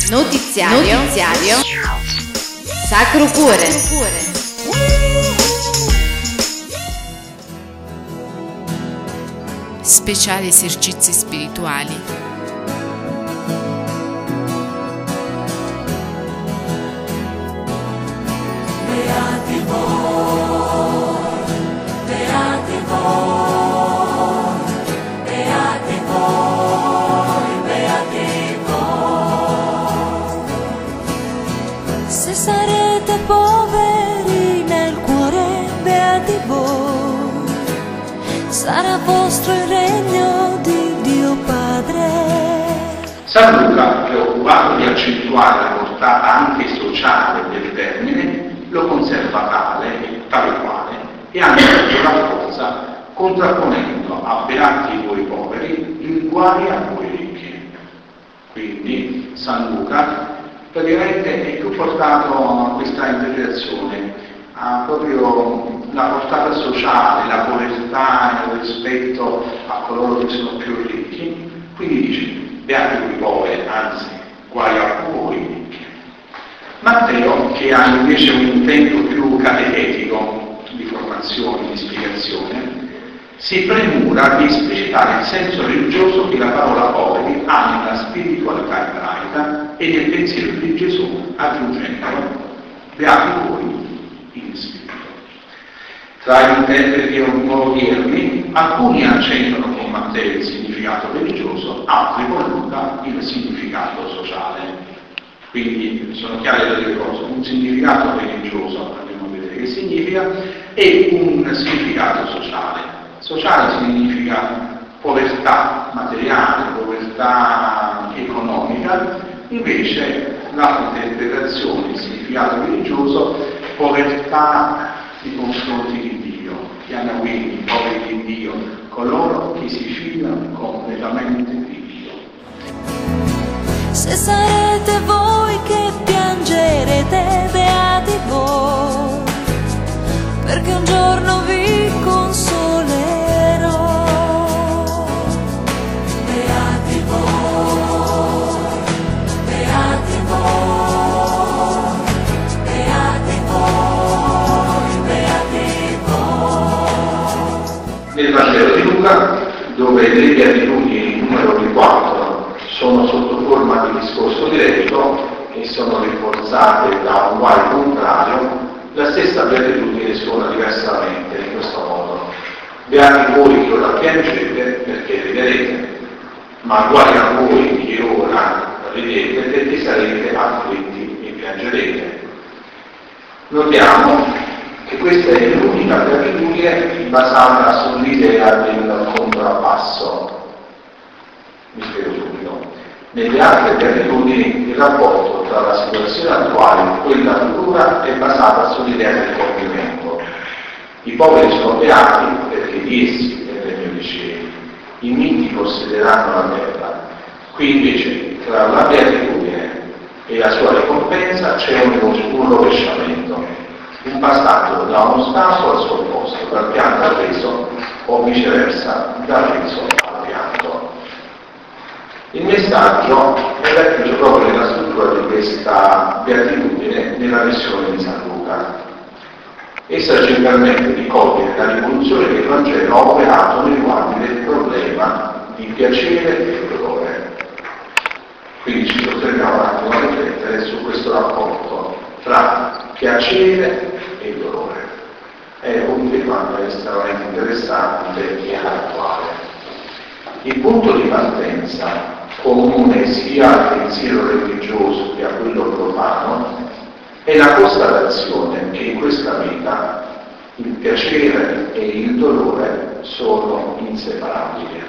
Notiziario Sacro Cuore. Speciali esercizi spirituali. Se sarete poveri nel cuore, beati voi, sarà vostro il regno di Dio Padre. San Luca, preoccupato di accentuare la portata anche sociale del termine, lo conserva tale quale, e anche lo rafforza contrapponendo a beati voi poveri il guai a voi ricchi. Quindi San Luca praticamente è più portato a questa interpretazione, a proprio la portata sociale, la povertà rispetto a coloro che sono più ricchi. Quindi dice, beati voi poveri, anzi, guai a voi ricchi. Matteo, che ha invece un intento più catechetico di formazione, di spiegazione, si premura di esplicitare il senso religioso che la parola poveri ha nella spiritualità ebraica e nel pensiero di Gesù, aggiungendo beati voi in spirito. Tra gli interpreti odierni, alcuni accendono con Matteo il significato religioso, altri con Luca il significato sociale. Quindi sono chiare le due cose: un significato religioso, andiamo a vedere che significa, e un significato sociale. Sociale significa povertà materiale, povertà economica, invece la interpretazione, il significato religioso, povertà nei confronti di Dio. Chiama quindi i poveri di Dio coloro che si fidano completamente di Dio. Se sarete voi che piangerete, beati voi, perché un giorno vi consolerò. Beati voi, beati voi, beati voi, beati voi. Nel Vangelo di Luca, dove le beatitudini numero di 4 sono sotto forma di discorso diretto e sono rinforzate da un guai contrario, la stessa beatitudine suona diversamente in questo modo. Beati voi che ora piangete perché riderete, ma guai a voi che ora ridete perché sarete afflitti e piangerete. Notiamo che questa è l'unica beatitudine basata sull'idea del contrappasso. Mi spiego subito. Nelle altre beatitudini il rapporto tra la situazione attuale e quella futura è basata sull'idea del compimento. I poveri sono beati perché di essi è il regno dei cieli. I miti possederanno la terra. Qui invece tra la beatitudine e la sua ricompensa c'è un rovesciamento, un passaggio da uno stato al suo posto, dal pianto al riso o viceversa dal riso al pianto. Il messaggio è racchiuso proprio nella struttura di questa beatitudine nella versione di San Luca. Essa ci permette di cogliere la rivoluzione che il Vangelo ha operato nei riguardi del problema di piacere e dolore. Quindi ci soffermiamo un attimo a riflettere su questo rapporto tra piacere e dolore. È un tema estremamente interessante e attuale. Il punto di partenza, comune sia al pensiero religioso che a quello profano, è la constatazione che in questa vita il piacere e il dolore sono inseparabili.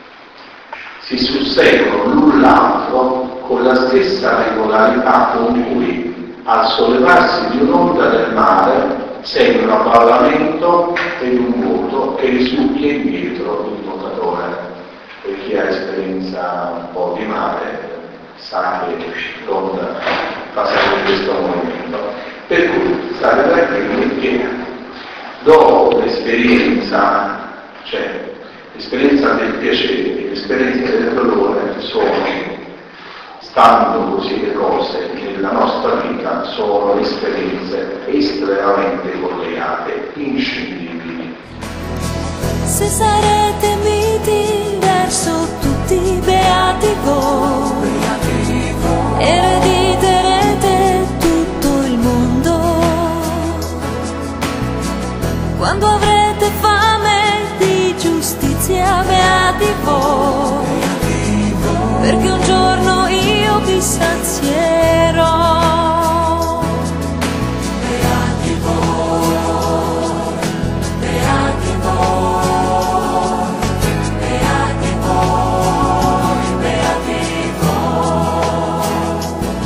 Si susseguono l'un l'altro con la stessa regolarità con cui al sollevarsi di un'onda del mare segue un avvallamento ed un vuoto che risucchia indietro il nuotatore. Per chi ha esperienza un po' di mare sa che l'onda passa in questo momento. Per cui state tranquilli che dopo l'esperienza, cioè l'esperienza del piacere e l'esperienza del dolore sono stando così le cose nella nostra vita sono esperienze estremamente collegate, inscindibili. Se sarete miti verso tutti beati voi, erediterete tutto il mondo. Quando avrete fame di giustizia, beati voi, perché un giorno io vi sazierò. Beati voi, beati voi, beati voi, beati voi.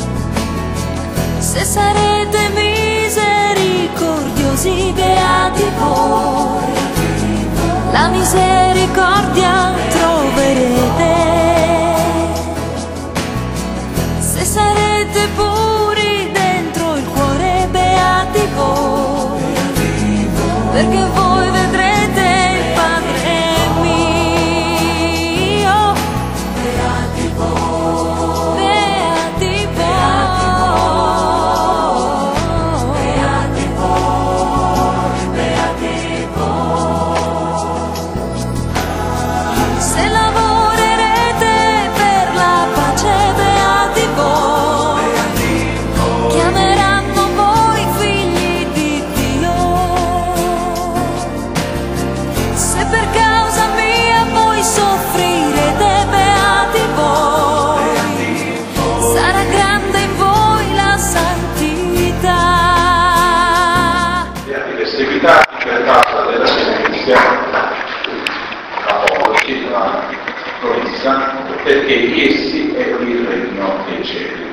Se sarete misericordiosi, beati voi, la misericordia troverete. Se sarete puri dentro il cuore, beati voi, perché voi vedrete il Padre mio. Beati voi, beati voi, beati voi, beati voi. Se lavorerete per la pace, beati voi, chiameranno voi figli di Dio. Se per causa mia voi soffrirete, beati voi, sarà grande in voi la santità. Beati perseguitati per causa della giustizia, apologi, la promessa, perché di essi è il regno dei cieli.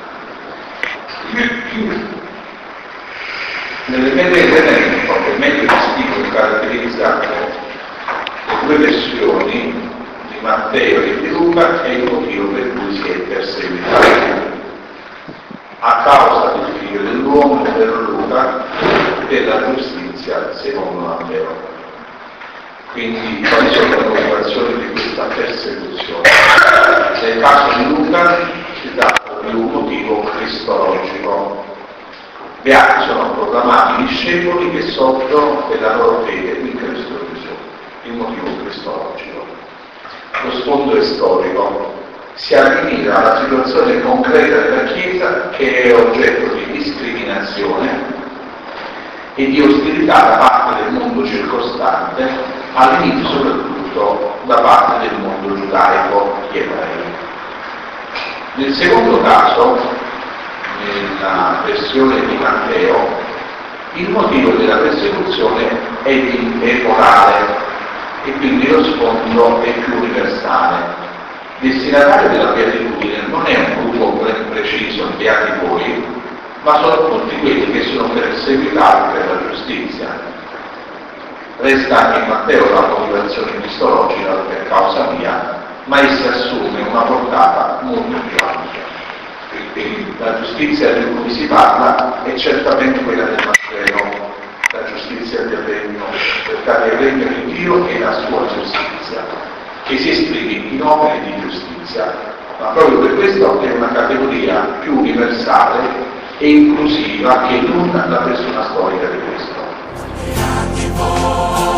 Nell'elemento che meglio distingue caratterizzate le due versioni di Matteo e di Luca è il motivo per cui si è perseguitati. A causa del figlio dell'uomo per Luca, per la giustizia secondo Matteo. Quindi quali sono le motivazioni di questa persecuzione? Nel caso di Luca si tratta di un motivo cristologico. Beati sono proclamati i discepoli che soffrono per la loro fede in Cristo Gesù. Il motivo cristologico. Lo sfondo è storico. Si arriva alla situazione concreta della Chiesa che è oggetto di discriminazione e di ostilità da parte del mondo circostante, all'inizio soprattutto da parte del mondo giudaico, gli ebrei. Nel secondo caso, nella versione di Matteo, il motivo della persecuzione è morale e quindi lo sfondo è più universale. Destinatario della beatitudine non è un gruppo preciso, beati voi, ma sono tutti quelli che sono perseguitati per la giustizia. Resta in Matteo la motivazione cristologica per causa mia, ma essa assume una portata molto più ampia. Quindi la giustizia di cui si parla è certamente quella del Vangelo, la giustizia del regno, perché il regno di Dio è la sua giustizia, che si esprime in opere di giustizia, ma proprio per questo è una categoria più universale e inclusiva che non la persona storica di questo. Beati voi,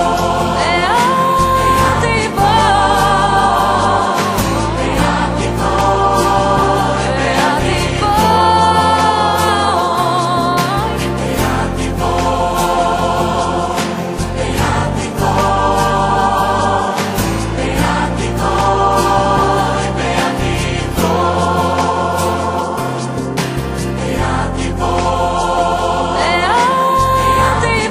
beati voi, beati voi, beati voi, beati voi, beati voi, beati voi, beati voi, beati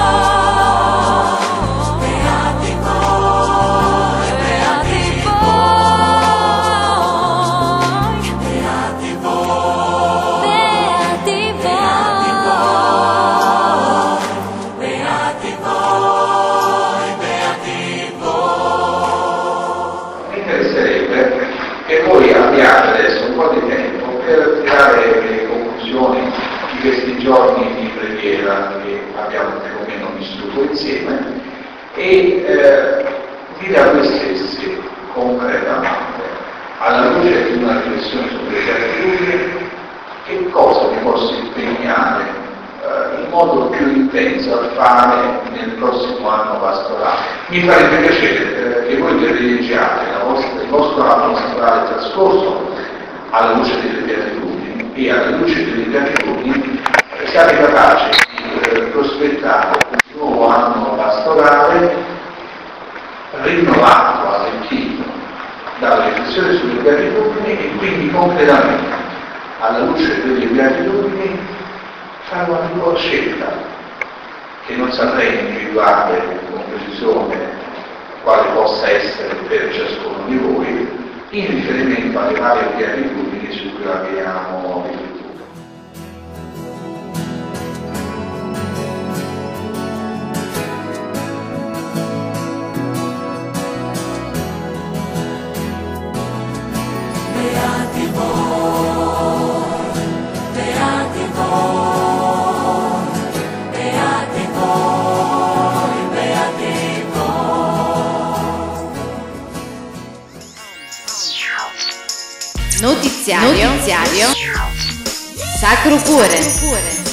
giorni di preghiera che abbiamo più o meno vissuto insieme e dire a voi stessi concretamente alla luce di una riflessione sulle beatitudini, che cosa mi posso impegnare in modo più intenso a fare nel prossimo anno pastorale. Mi farebbe piacere che voi privilegiate il vostro anno pastorale trascorso alla luce delle beatitudini e alla luce delle beatitudini siate capaci di prospettare un nuovo anno pastorale rinnovato, arricchito dalla riflessione sulle beatitudini e quindi concretamente alla luce delle beatitudini fare una piccola scelta che non saprei individuare con precisione quale possa essere per ciascuno di voi in riferimento alle varie beatitudini su cui abbiamo riflettuto. Beati voi, beati voi, beati voi, beati voi. Notiziario Sacro Cuore.